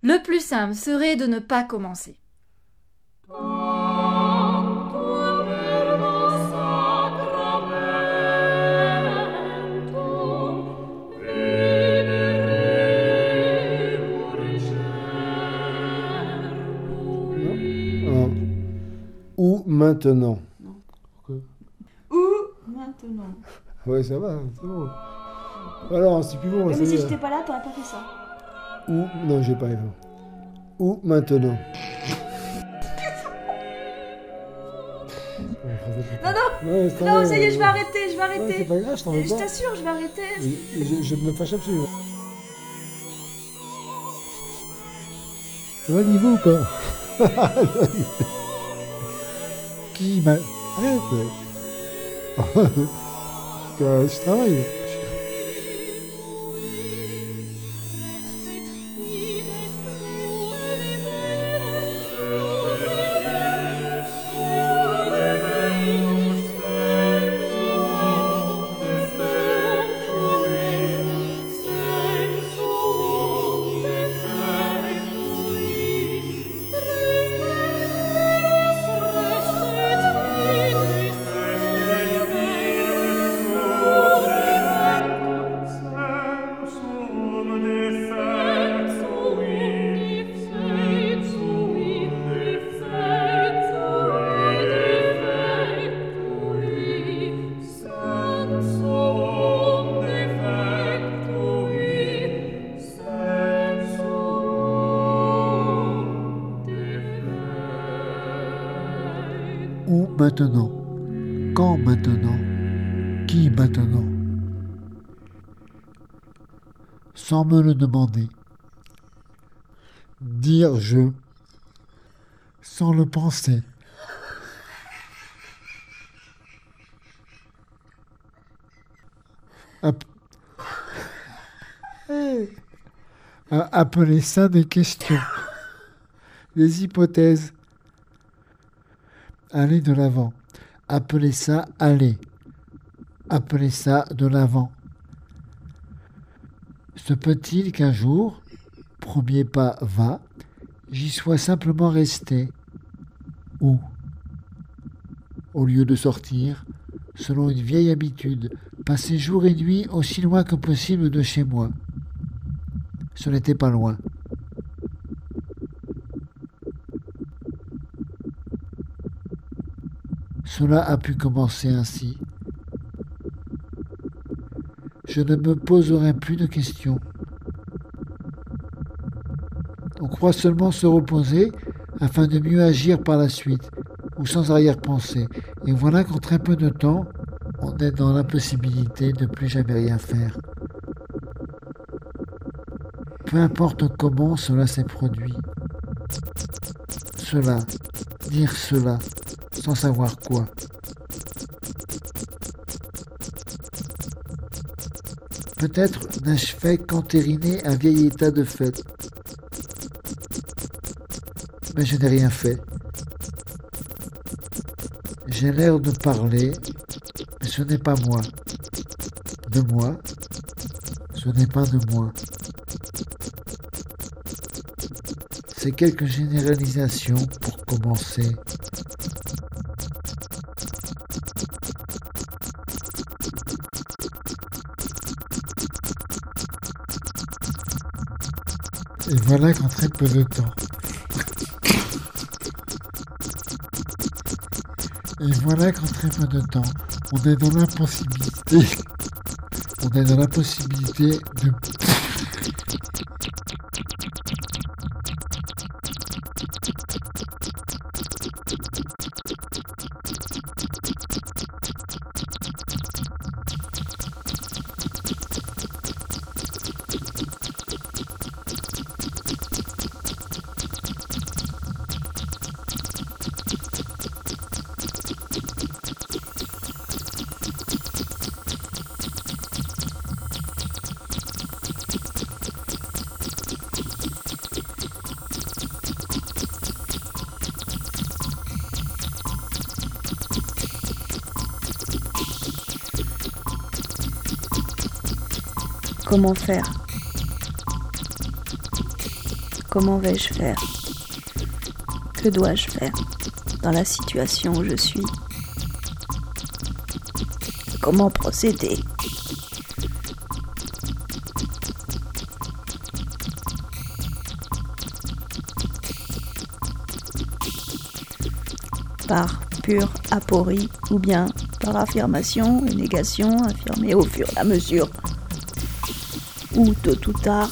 Le plus simple serait de ne pas commencer. Ou maintenant. Non. Pourquoi ? Ou maintenant. Ouais, ça va, c'est bon. Alors, c'est plus bon. Mais c'est si bien. j'étais pas là, t'aurais pas fait ça. Ou, non, j'ai pas raison. Ou maintenant. Non, Ouais, c'est non, vrai, ça y est, je vais ouais. arrêter, je vais Ouais, c'est arrêter. pas grave, je t'en veux Je pas. t'assure, je vais arrêter. Je me fâche absolument. Ça va le niveau ou pas? Qui m'a... Arrête. Je travaille. Où maintenant? Quand maintenant? Qui maintenant? Sans me le demander. Dire je. Sans le penser. Appeler ça des questions. Des hypothèses. Aller de l'avant. Appelez ça aller. Appelez ça de l'avant. Se peut-il qu'un jour, premier pas va, j'y sois simplement resté? Où? Au lieu de sortir, selon une vieille habitude, passer jour et nuit aussi loin que possible de chez moi. Ce n'était pas loin. Cela a pu commencer ainsi. Je ne me poserai plus de questions. On croit seulement se reposer afin de mieux agir par la suite, ou sans arrière-pensée. Et voilà qu'en très peu de temps, on est dans l'impossibilité de plus jamais rien faire. Peu importe comment cela s'est produit. Cela, dire cela, sans savoir quoi. Peut-être n'ai-je fait qu'entériner un vieil état de fait. Mais je n'ai rien fait. J'ai l'air de parler, mais ce n'est pas moi. De moi, ce n'est pas de moi. C'est quelques généralisations pour commencer. Et voilà qu'en très peu de temps. Et voilà qu'en très peu de temps, on est dans l'impossibilité. On est dans l'impossibilité de... Comment faire? comment vais-je faire? Que dois-je faire dans la situation où je suis? Comment procéder? Par pure aporie ou bien par affirmation et négation affirmée au fur et à mesure, ou tôt ou tard.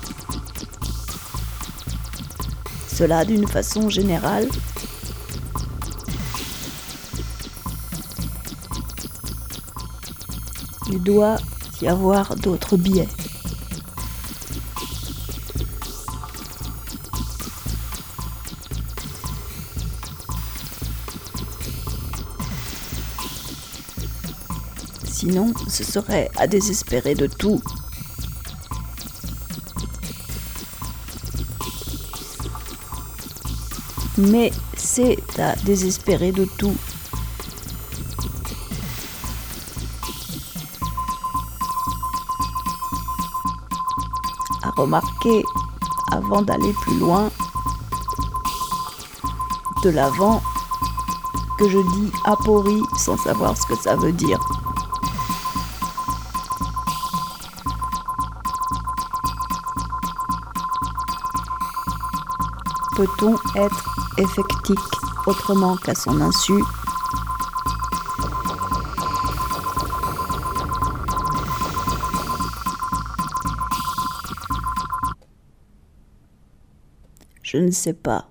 Cela d'une façon générale. Il doit y avoir d'autres biais. Sinon, ce serait à désespérer de tout. Mais c'est à désespérer de tout. À remarquer, avant d'aller plus loin, de l'avant, que je dis aporie sans savoir ce que ça veut dire. Peut-on être effectique autrement qu'à son insu? Je ne sais pas.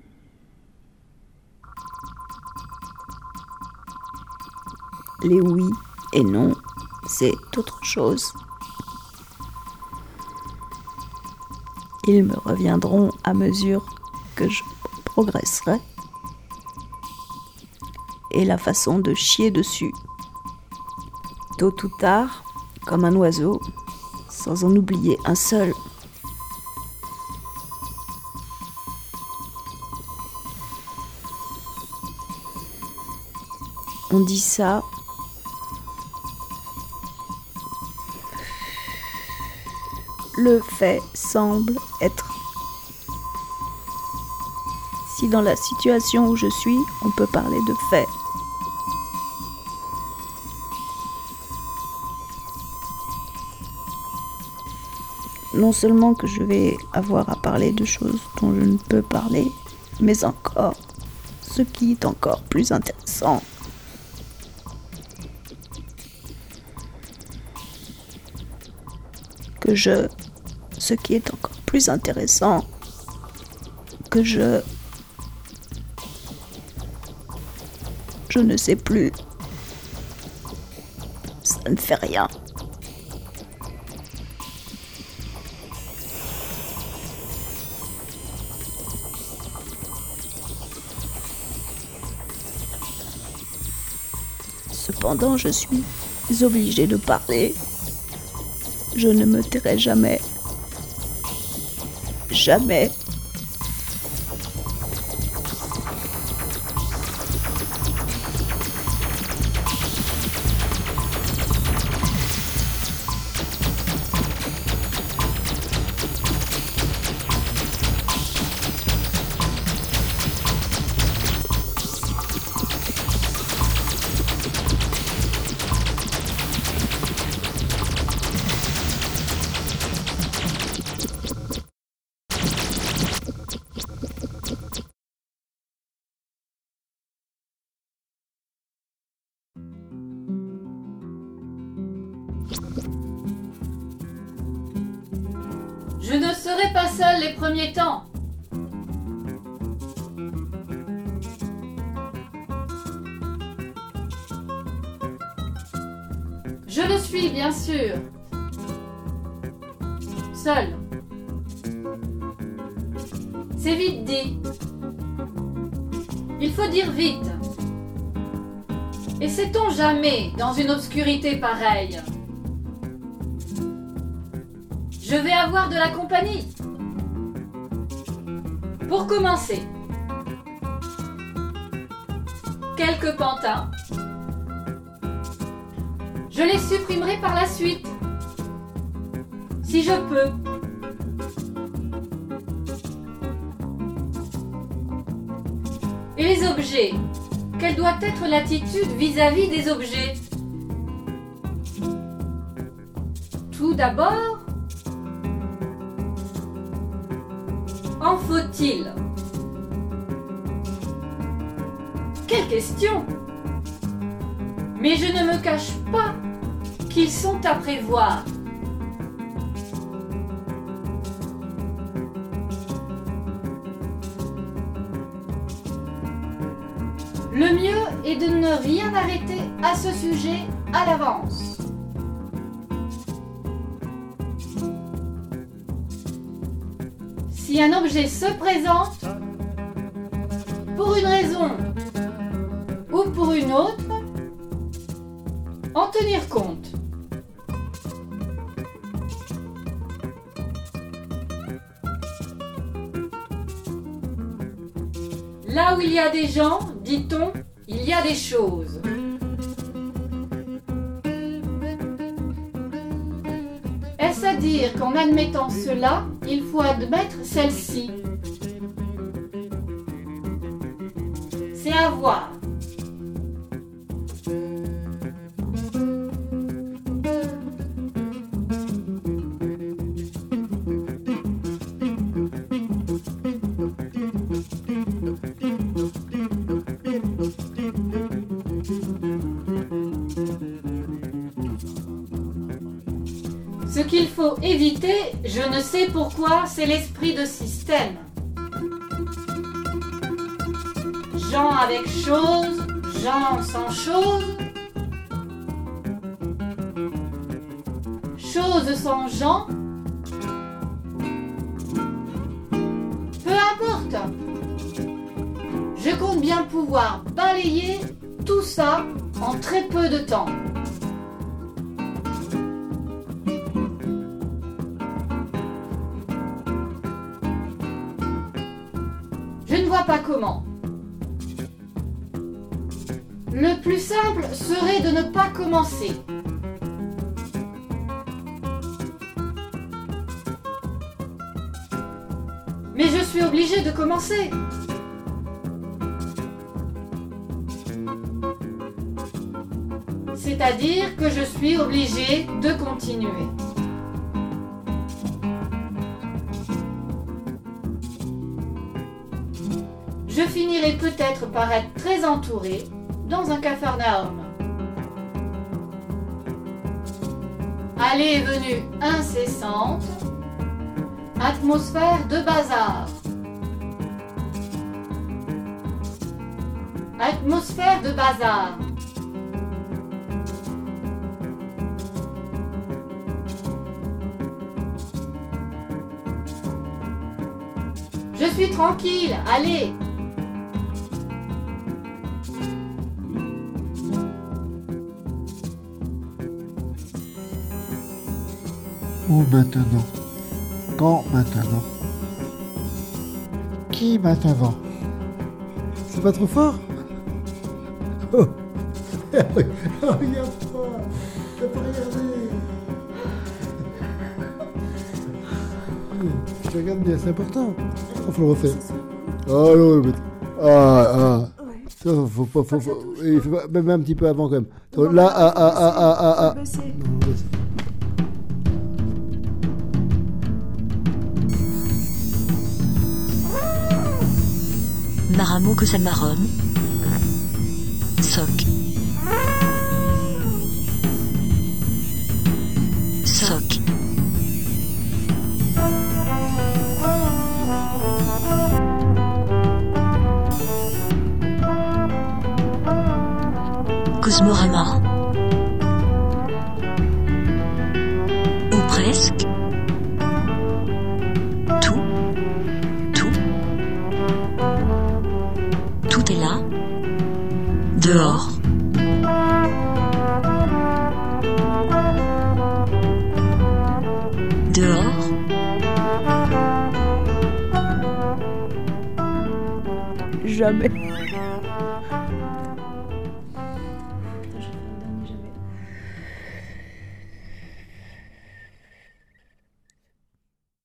Les oui et non, c'est autre chose. Ils me reviendront à mesure que je progresserai. Et la façon de chier dessus. Tôt ou tard, comme un oiseau, sans en oublier un seul. On dit ça. Le fait semble être. Si dans la situation où je suis, on peut parler de fait. Non seulement que je vais avoir à parler de choses dont je ne peux parler, mais encore, ce qui est encore plus intéressant, ce qui est encore plus intéressant, je ne sais plus. Ça ne fait rien. Cependant, je suis obligée de parler. Je ne me tairai jamais. Jamais. Je ne serai pas seule les premiers temps. Je le suis, bien sûr. Seule. C'est vite dit. Il faut dire vite. Et sait-on jamais dans une obscurité pareille? Je vais avoir de la compagnie. Pour commencer, quelques pantins. Je les supprimerai par la suite, si je peux. Et les objets? Quelle doit être l'attitude vis-à-vis des objets? Tout d'abord, en faut-il? Quelle question! Mais je ne me cache pas qu'ils sont à prévoir. Le mieux est de ne rien arrêter à ce sujet à l'avance. Si un objet se présente, pour une raison ou pour une autre, en tenir compte. Là où il y a des gens, dit-on, il y a des choses. Est-ce à dire qu'en admettant cela, il faut admettre celle-ci? C'est à voir. Ce qu'il faut éviter, je ne sais pourquoi, c'est l'esprit de système. Gens avec chose, gens sans chose, chose sans gens. Peu importe. Je compte bien pouvoir balayer tout ça en très peu de temps. Je ne vois pas comment. Le plus simple serait de ne pas commencer. Mais je suis obligée de commencer. C'est-à-dire que je suis obligée de continuer. Je finirai peut-être par être très entourée dans un capharnaüm. Allée et venue incessante, atmosphère de bazar. Atmosphère de bazar. Je suis tranquille, allez. Où maintenant? Quand maintenant? Qui maintenant? C'est pas trop fort? Oh. Regarde-toi. T'as pas regardé. Je regarde bien, c'est important. Oh, faut le refaire. Oh non, mais... Ouais. Ça, il faut pas... Même un petit peu avant quand même. Là, Baisser. Non, baisser. Maramo que Salmaron. Soc. Soc. Cosmorama. Ou presque. Tout. Tout est là. Dehors. Dehors. Jamais.